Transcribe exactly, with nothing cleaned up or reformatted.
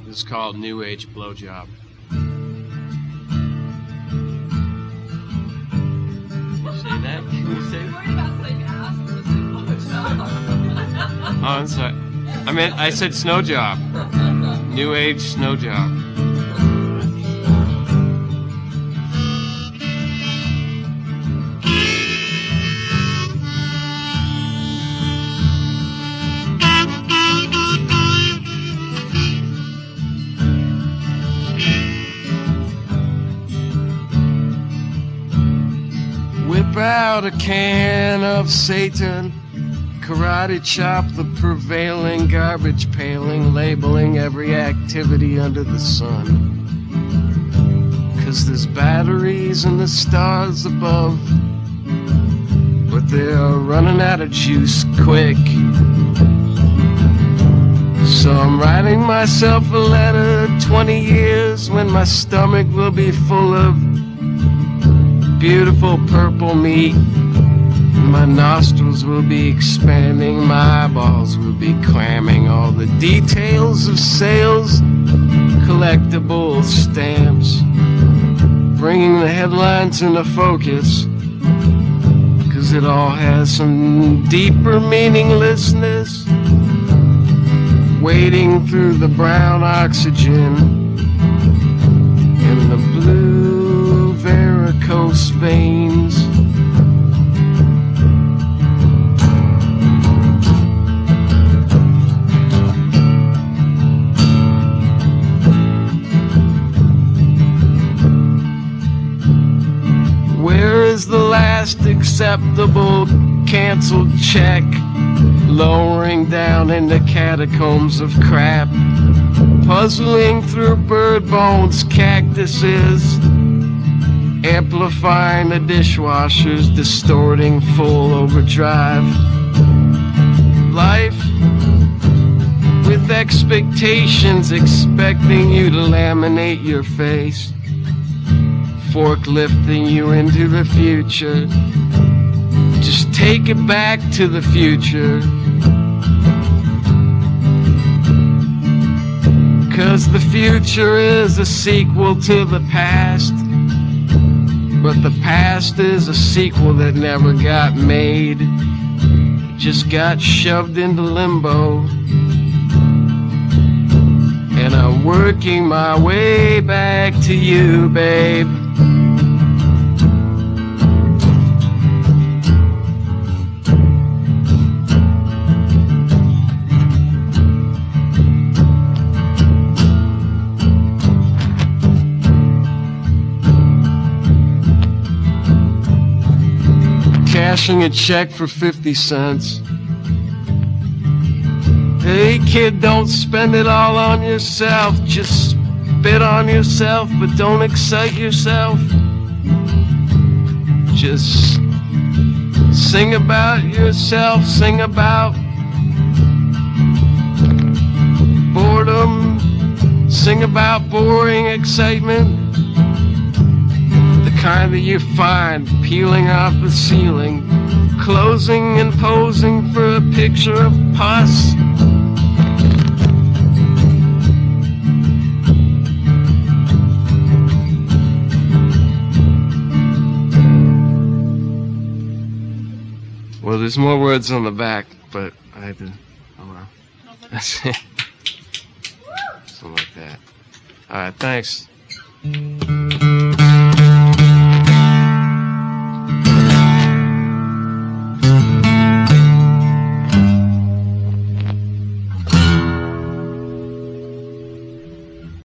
This is called New Age Blowjob. Say that? Can you say that? Oh, I'm sorry. I meant, I said snow job. New Age snow job. Whip out a can of Satan, karate chop the prevailing garbage paling, labeling every activity under the sun. 'Cause there's batteries in the stars above, but they're running out of juice quick. So I'm writing myself a letter, twenty years when my stomach will be full of beautiful purple meat. My nostrils will be expanding, my eyeballs will be cramming all the details of sales, collectible stamps, bringing the headlines into focus, 'cause it all has some deeper meaninglessness, wading through the brown oxygen and the blue varicose veins. Where is the last acceptable canceled check, lowering down into catacombs of crap, puzzling through bird bones, cactuses, amplifying the dishwashers, distorting full overdrive. Life with expectations, expecting you to laminate your face, forklifting you into the future. Just take it back to the future. 'Cause the future is a sequel to the past, but the past is a sequel that never got made. It just got shoved into limbo. And I'm working my way back to you, babe. Cashing a check for fifty cents. Hey kid, don't spend it all on yourself. Just spit on yourself, but don't excite yourself. Just sing about yourself, sing about boredom, sing about boring excitement. The kind that you find peeling off the ceiling, closing and posing for a picture of pus. Well, there's more words on the back, but I had to, oh well. That's it. Something like that. Alright, thanks.